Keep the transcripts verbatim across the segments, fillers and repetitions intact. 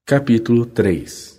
Capítulo três.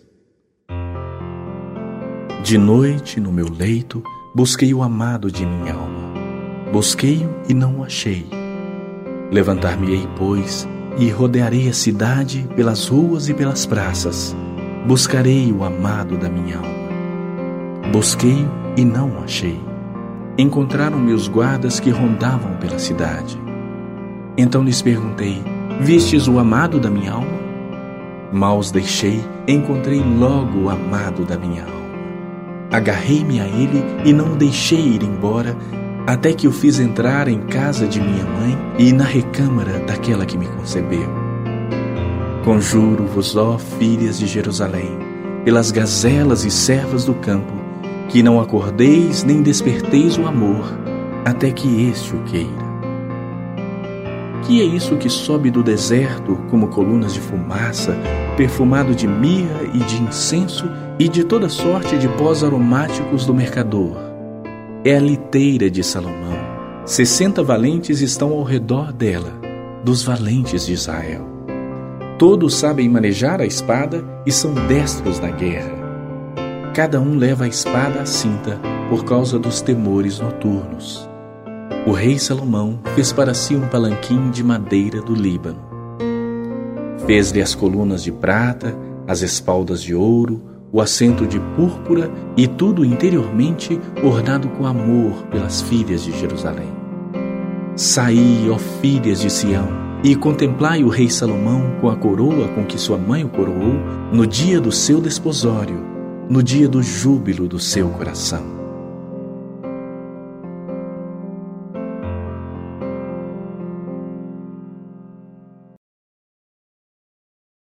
De noite, no meu leito, busquei o amado de minha alma. Busquei-o e não o achei. Levantar-me-ei, pois, e rodearei a cidade pelas ruas e pelas praças. Buscarei o amado da minha alma. Busquei-o e não o achei. Encontraram-me os guardas que rondavam pela cidade. Então lhes perguntei: vistes o amado da minha alma? Mal os deixei, encontrei logo o amado da minha alma. Agarrei-me a ele e não o deixei ir embora, até que o fiz entrar em casa de minha mãe e na recâmara daquela que me concebeu. Conjuro-vos, ó filhas de Jerusalém, pelas gazelas e servas do campo, que não acordeis nem desperteis o amor, até que este o queira. Que é isso que sobe do deserto como colunas de fumaça, perfumado de mirra e de incenso e de toda sorte de pós aromáticos do mercador? É a liteira de Salomão. Sessenta valentes estão ao redor dela, dos valentes de Israel. Todos sabem manejar a espada e são destros na guerra. Cada um leva a espada à cinta por causa dos temores noturnos. O rei Salomão fez para si um palanquim de madeira do Líbano. Fez-lhe as colunas de prata, as espaldas de ouro, o assento de púrpura e tudo interiormente ornado com amor pelas filhas de Jerusalém. Saí, ó filhas de Sião, e contemplai o rei Salomão com a coroa com que sua mãe o coroou no dia do seu desposório, no dia do júbilo do seu coração.